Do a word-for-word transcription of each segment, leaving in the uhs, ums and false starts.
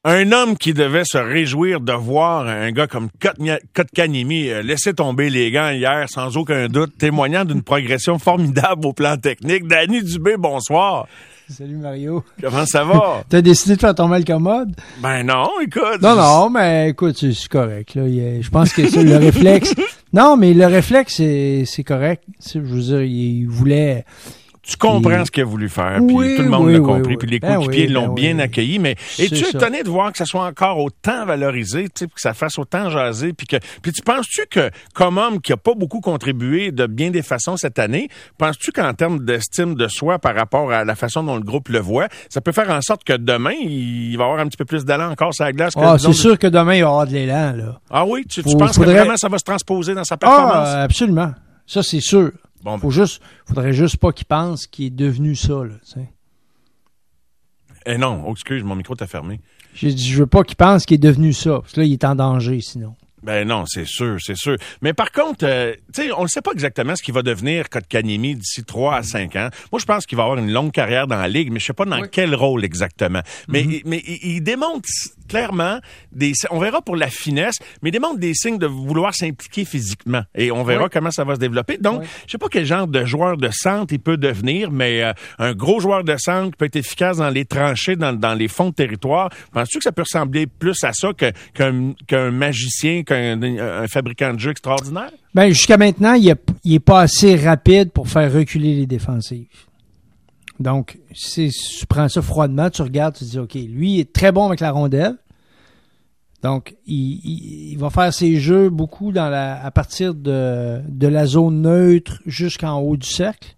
Un homme qui devait se réjouir de voir un gars comme Kotkaniemi euh, laisser tomber les gants hier, sans aucun doute, témoignant d'une progression formidable au plan technique. Danny Dubé, bonsoir. Salut Mario. Comment ça va? T'as décidé de faire ton malcommode? Ben non, écoute. Non, non, mais écoute, c'est, c'est correct. Là. Il, je pense que c'est le réflexe. Non, mais le réflexe, c'est, c'est correct. C'est, je veux dire, il voulait... Tu comprends et... ce qu'il a voulu faire, puis oui, tout le monde oui, l'a oui, compris, oui. puis les ben coéquipiers oui, l'ont ben bien oui. accueilli, mais es-tu étonné de voir que ça soit encore autant valorisé, tu sais, que ça fasse autant jaser, puis que, puis tu penses-tu que, comme homme qui a pas beaucoup contribué de bien des façons cette année, penses-tu qu'en termes d'estime de soi par rapport à la façon dont le groupe le voit, ça peut faire en sorte que demain, il va avoir un petit peu plus d'élan encore sur la glace? Que ah, c'est de... sûr que demain, il va y avoir de l'élan, là. Ah oui? Tu, Faut, tu penses faudrait... que vraiment ça va se transposer dans sa performance? Ah, absolument. Ça, c'est sûr. Bon, Faut juste, faudrait juste pas qu'il pense qu'il est devenu ça, là, tu sais. Eh non, oh, excuse, mon micro t'a fermé. J'ai dit, je veux pas qu'il pense qu'il est devenu ça, parce que là, il est en danger, sinon. Ben non, c'est sûr, c'est sûr. Mais par contre, euh, tu sais, on ne sait pas exactement ce qu'il va devenir Kotkaniemi d'ici trois à cinq ans. Moi, je pense qu'il va avoir une longue carrière dans la Ligue, mais je sais pas dans oui. quel rôle exactement. Mais, mm-hmm. mais il, il démontre clairement des... On verra pour la finesse, mais il démontre des signes de vouloir s'impliquer physiquement. Et on verra oui. comment ça va se développer. Donc, oui. je sais pas quel genre de joueur de centre il peut devenir, mais euh, un gros joueur de centre qui peut être efficace dans les tranchées, dans, dans les fonds de territoire. Penses-tu que ça peut ressembler plus à ça que, qu'un, qu'un magicien, qu'un un fabricant de jeu extraordinaire? Ben, jusqu'à maintenant, il n'est pas assez rapide pour faire reculer les défensives. Donc, si tu prends ça froidement, tu regardes, tu te dis, OK, lui, il est très bon avec la rondelle. Donc, il, il, il va faire ses jeux beaucoup dans la, à partir de, de la zone neutre jusqu'en haut du cercle.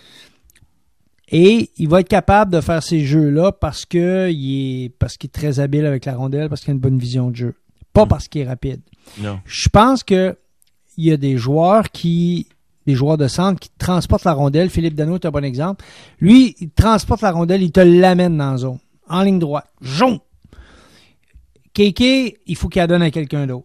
Et il va être capable de faire ces jeux-là parce que il est, parce qu'il est très habile avec la rondelle, parce qu'il a une bonne vision de jeu. Pas parce qu'il est rapide. Non. Je pense que il y a des joueurs qui, des joueurs de centre qui transportent la rondelle. Philippe Danault est un bon exemple. Lui, il transporte la rondelle, il te l'amène dans la zone, en ligne droite. Jon! Kéké, il faut qu'il la donne à quelqu'un d'autre.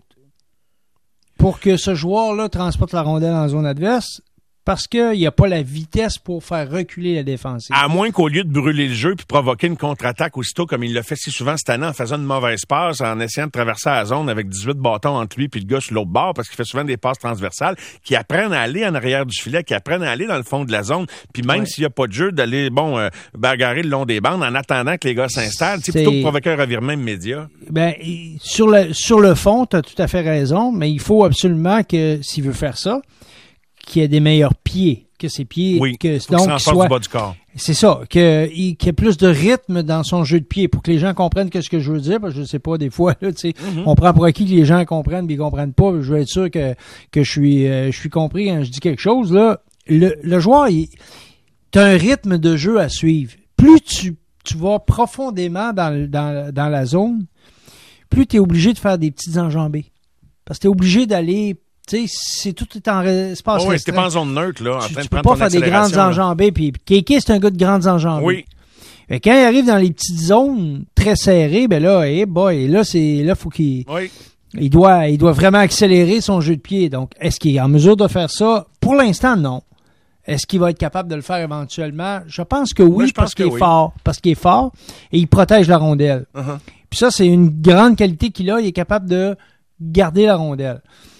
Pour que ce joueur-là transporte la rondelle en zone adverse, parce qu'il n'y a pas la vitesse pour faire reculer la défensive. À moins qu'au lieu de brûler le jeu puis provoquer une contre-attaque aussitôt, comme il l'a fait si souvent cette année en faisant une mauvaise passe, en essayant de traverser la zone avec dix-huit bâtons entre lui puis le gars sur l'autre bord, parce qu'il fait souvent des passes transversales, qui apprennent à aller en arrière du filet, qui apprennent à aller dans le fond de la zone, puis même ouais. s'il n'y a pas de jeu, d'aller, bon, euh, bagarrer le long des bandes en attendant que les gars s'installent, c'est plutôt que provoquer un revirement immédiat. Ben, sur le, sur le fond, tu as tout à fait raison, mais il faut absolument que, s'il veut faire ça, qu'il ait des meilleurs pieds, que ses pieds, oui, que faut donc qu'il soit, du bas du corps. C'est ça, que qu'il y ait plus de rythme dans son jeu de pied pour que les gens comprennent ce que je veux dire, parce que je sais pas des fois là, tu sais, mm-hmm. on prend pour acquis que les gens comprennent, mais ils comprennent pas. Je veux être sûr que que je suis euh, je suis compris quand je dis quelque chose là. Le, le joueur, il t'as un rythme de jeu à suivre. Plus tu tu vas profondément dans dans dans la zone, plus tu es obligé de faire des petites enjambées, parce que tu es obligé d'aller. Tu sais, c'est tout est en espace oh oui, c'était pas en zone neutre, là, en tu, train tu de peux prendre pas faire des grandes enjambées, puis Kéké, c'est un gars de grandes enjambées. Oui. Et quand il arrive dans les petites zones très serrées, ben là, hey boy, là, c'est, là, faut qu'il, oui. il doit, il doit vraiment accélérer son jeu de pied. Donc, est-ce qu'il est en mesure de faire ça? Pour l'instant, non. Est-ce qu'il va être capable de le faire éventuellement? Je pense que oui, oui parce qu'il est oui. fort. Parce qu'il est fort et il protège la rondelle. Uh-huh. Puis ça, c'est une grande qualité qu'il a. Il est capable de garder la rondelle.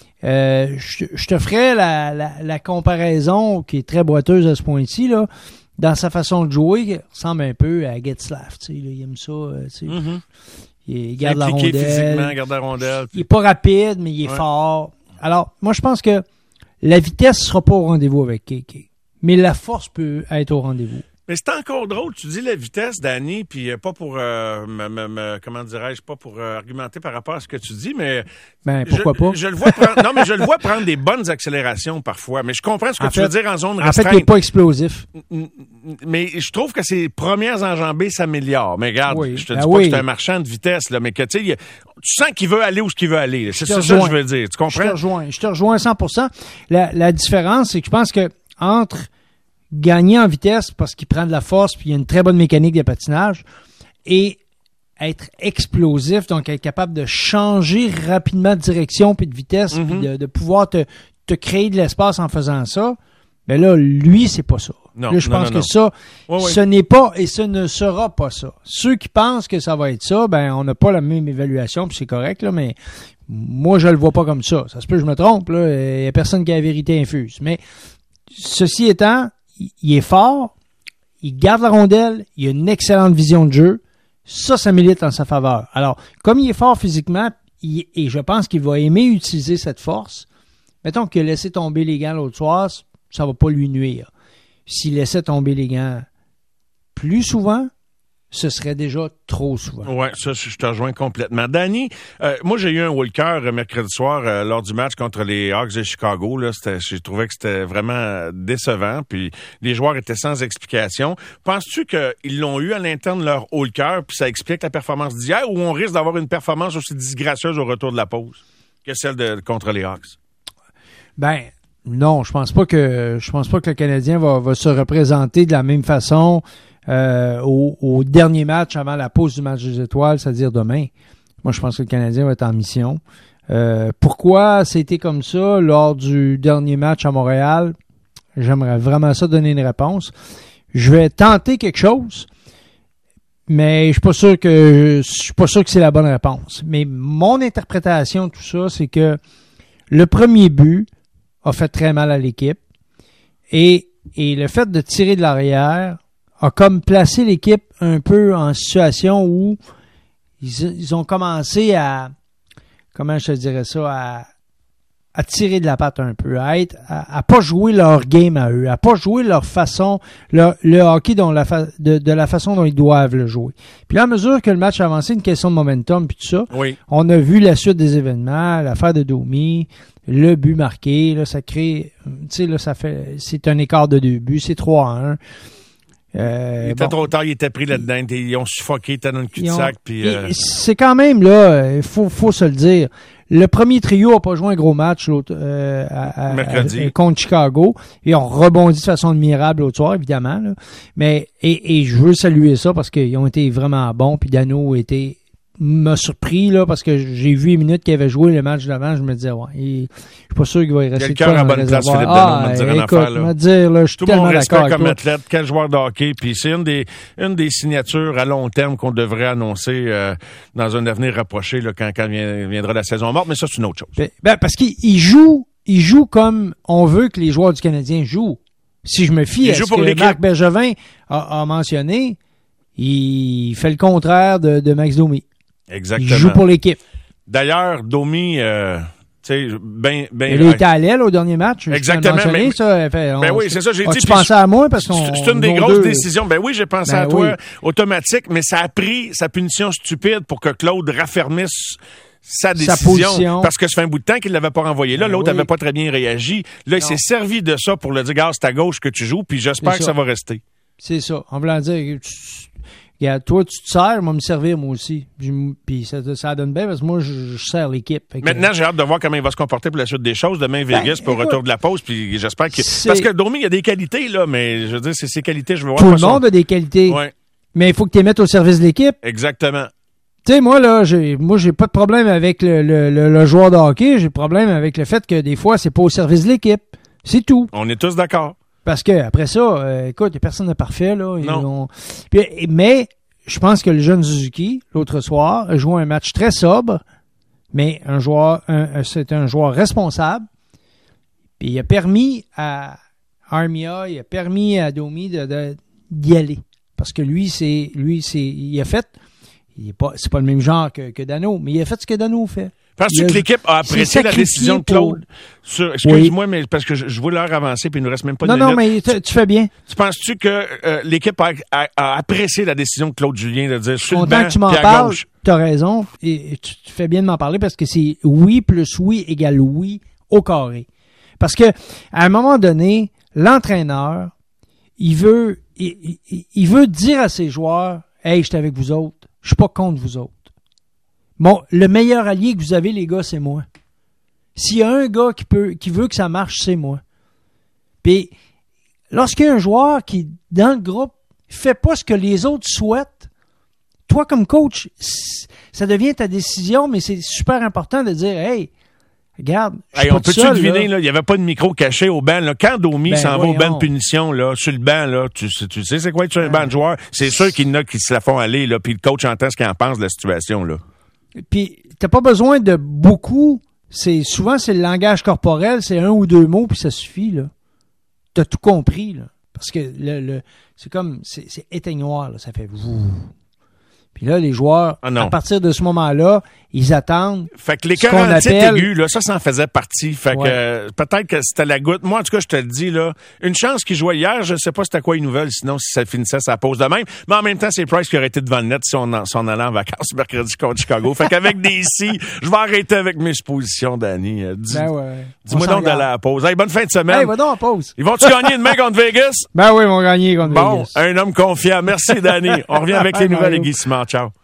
Euh, je, je te ferai la, la, la comparaison qui est très boiteuse à ce point-ci, là, dans sa façon de jouer, il ressemble un peu à Getzlaf, tu sais, là, il aime ça, tu sais. Mm-hmm. Il, il garde la rondelle. Physiquement, garde la rondelle. Il est pas rapide, mais il est ouais. fort. Alors, moi, je pense que la vitesse sera pas au rendez-vous avec Kéké, mais la force peut être au rendez-vous. Mais c'est encore drôle, tu dis la vitesse, Danny, puis euh, pas pour, euh, me, me, me, comment dirais-je, pas pour euh, argumenter par rapport à ce que tu dis, mais... Ben, pourquoi je, pas? Je le vois prendre, non, mais je le vois prendre des bonnes accélérations parfois, mais je comprends ce que en tu fait, veux dire en zone en restreinte. En fait, il n'est pas explosif. Mais je trouve que ses premières enjambées s'améliorent. Mais regarde, oui. je te dis ben pas oui. que c'est un marchand de vitesse, là, mais que, tu sais, tu sens qu'il veut aller où ce qu'il veut aller. C'est ça, ça que je veux dire, tu comprends? Je te rejoins, je te rejoins à cent pour cent. La, la différence, c'est que je pense que entre gagner en vitesse parce qu'il prend de la force puis il y a une très bonne mécanique de patinage et être explosif, donc être capable de changer rapidement de direction puis de vitesse mm-hmm. puis de, de pouvoir te, te créer de l'espace en faisant ça, Mais là, lui, c'est pas ça. Non, là, je non, pense non, que non. ça, oui, oui. ce n'est pas et ce ne sera pas ça. Ceux qui pensent que ça va être ça, ben, on n'a pas la même évaluation, puis c'est correct, là, mais moi, je le vois pas comme ça. Ça se peut que je me trompe, là. Il y a personne qui a la vérité infuse. Mais, ceci étant, il est fort, il garde la rondelle, il a une excellente vision de jeu. Ça, ça milite en sa faveur. Alors, comme il est fort physiquement, il, et je pense qu'il va aimer utiliser cette force, mettons qu'il a laissé tomber les gants l'autre soir, ça va pas lui nuire. S'il laissait tomber les gants plus souvent, ce serait déjà trop souvent. Oui, ça, je te rejoins complètement. Danny, euh, moi, j'ai eu un Walker euh, mercredi soir euh, lors du match contre les Hawks de Chicago. Là, c'était, j'ai trouvé que c'était vraiment décevant. Puis les joueurs étaient sans explication. Penses-tu qu'ils l'ont eu à l'interne leur Walker, puis ça explique la performance d'hier, ou on risque d'avoir une performance aussi disgracieuse au retour de la pause que celle de contre les Hawks? Ben, non, je pense pas que je pense pas que le Canadien va, va se représenter de la même façon euh, au, au dernier match avant la pause du match des étoiles, c'est-à-dire demain. Moi, je pense que le Canadien va être en mission. Euh, pourquoi c'était comme ça lors du dernier match à Montréal? J'aimerais vraiment ça donner une réponse. Je vais tenter quelque chose, mais je suis pas sûr que je suis pas sûr que c'est la bonne réponse. Mais mon interprétation de tout ça, c'est que le premier but a fait très mal à l'équipe. Et, et le fait de tirer de l'arrière a comme placé l'équipe un peu en situation où ils, ils ont commencé à, comment je te dirais ça, à, à tirer de la patte un peu, à être, à, à pas jouer leur game à eux, à pas jouer leur façon, leur, le hockey dont la fa, de, de la façon dont ils doivent le jouer. Puis là, à mesure que le match avançait, une question de momentum puis tout ça, oui. On a vu la suite des événements, l'affaire de Domi, le but marqué, là, ça crée, tu sais, là, ça fait, c'est un écart de deux buts, c'est trois à un. Euh, il était bon, trop tard, il était pris là-dedans, ils ont suffoqué, il était dans le cul-de-sac. Puis, euh... c'est quand même, là, il faut, faut se le dire. Le premier trio n'a pas joué un gros match l'autre, euh, à, à, mercredi à, contre Chicago. Et on rebondit de façon admirable l'autre soir, évidemment. Là. Mais et, et je veux saluer ça parce qu'ils ont été vraiment bons. Puis Dano était m'a surpris là parce que j'ai vu les minutes qu'il avait joué le match d'avant. Je me disais, ouais, il, je suis pas sûr qu'il va y rester. Quelqu'un à bonne place, Philippe Dano, ah, me dire une écoute, affaire. Là. Me dire, là, je suis tout tellement mon respect d'accord comme avec athlète, quel joueur de hockey. Puis c'est une des une des signatures à long terme qu'on devrait annoncer euh, dans un avenir rapproché là, quand, quand viendra la saison morte. Mais ça, c'est une autre chose. Ben, ben parce qu'il il joue, il joue comme on veut que les joueurs du Canadien jouent. Si je me fie il à ce que l'équipe. Marc Bergevin a, a mentionné, il fait le contraire de, de Max Domi. Exactement. Il joue pour l'équipe. D'ailleurs, Domi, euh, tu sais, ben, ben. Il était à l'aile au dernier match. Exactement. Mais, ça, fait, on, ben oui, c'est ça, j'ai dit. Tu pensais à moi parce qu'on. C'est une des grosses deux... décisions. Ben oui, j'ai pensé ben à toi, oui. automatique, mais ça a pris sa punition stupide pour que Claude raffermisse sa décision. Sa position. Parce que ça fait un bout de temps qu'il l'avait pas renvoyé là. Ben L'autre oui. avait pas très bien réagi. Là, il non. s'est servi de ça pour le dire, gars, c'est à gauche que tu joues, puis j'espère c'est que ça. ça va rester. C'est ça. En voulant dire, tu, regarde, toi, tu te sers, moi, me servir, moi aussi. Puis ça, ça donne bien parce que moi, je, je sers l'équipe. Que... Maintenant, j'ai hâte de voir comment il va se comporter pour la suite des choses. Demain, Vegas, ben, pour le retour de la pause, puis j'espère que... C'est... Parce que Domi, il y a des qualités, là, mais je veux dire, c'est ses qualités, je veux voir... Tout le façon... monde a des qualités. Ouais. Mais il faut que tu les mettes au service de l'équipe. Exactement. Tu sais, moi, là, j'ai, moi, j'ai pas de problème avec le, le, le, le joueur de hockey. J'ai le problème avec le fait que des fois, c'est pas au service de l'équipe. C'est tout. On est tous d'accord. Parce que après ça, euh, écoute, il y a personne de parfait, là. Ils non. Ont... Puis, mais, je pense que le jeune Suzuki, l'autre soir, a joué un match très sobre, mais un joueur, un, c'est un joueur responsable. Puis il a permis à Armia, il a permis à Domi de, de, d'y aller. Parce que lui, c'est, lui, c'est, il a fait, il est pas, c'est pas le même genre que, que Dano, mais il a fait ce que Dano fait. Penses-tu que l'équipe a apprécié la décision de Claude? Pour... Sur, excuse-moi, oui. mais parce que je, je vois l'heure avancer puis il nous reste même pas de non, minutes. Non, mais tu, tu fais bien. Tu penses-tu que euh, l'équipe a, a, a apprécié la décision de Claude Julien de dire sur le banc que tu m'en puis à parles, gauche? T'as raison. Et, et tu, tu fais bien de m'en parler parce que c'est oui plus oui égale oui au carré. Parce que à un moment donné, l'entraîneur, il veut, il, il, il veut dire à ses joueurs, hey, je suis avec vous autres, je suis pas contre vous autres. Bon, le meilleur allié que vous avez, les gars, c'est moi. S'il y a un gars qui peut, qui veut que ça marche, c'est moi. Puis, lorsqu'il y a un joueur qui, dans le groupe, fait pas ce que les autres souhaitent, toi, comme coach, ça devient ta décision, mais c'est super important de dire, hey, Regarde, hey, on peut-tu deviner, là, il n'y avait pas de micro caché au banc. Là. Quand Domi ben, s'en va au banc de punition, là, sur le banc, là, tu, tu sais c'est quoi être sur un banc de joueur? C'est sûr qu'il y en a qui se la font aller, là, puis le coach entend ce qu'il en pense de la situation. Là. Puis t'as pas besoin de beaucoup. C'est souvent, c'est le langage corporel, c'est un ou deux mots, puis ça suffit. Là. T'as tout compris. Là. Parce que le, le c'est comme, c'est, c'est éteignoir, là, ça fait... Puis là, les joueurs, ah à partir de ce moment-là, ils attendent. Fait que les quarante-sept appelle... aigus, là, ça, ça en faisait partie. Fait ouais. que euh, peut-être que c'était la goutte. Moi, en tout cas, je te le dis, là, une chance qu'ils jouaient hier. Je sais pas c'était quoi une nouvelle, sinon si ça finissait sa pause de même. Mais en même temps, c'est Price qui aurait été devant le net si on, en, si on allait en vacances mercredi contre Chicago. Fait qu'avec des si, je vais arrêter avec mes suppositions, Danny. Dis, ben ouais. Dis-moi donc d'aller à la pause. Hey, bonne fin de semaine. Hey, va donc en pause. Ils vont-tu gagner demain contre Vegas? Ben oui, ils vont gagner contre bon, Vegas. Bon, un homme confiant. Merci, Danny. On revient avec les nouvelles et Guy Simard. Ciao.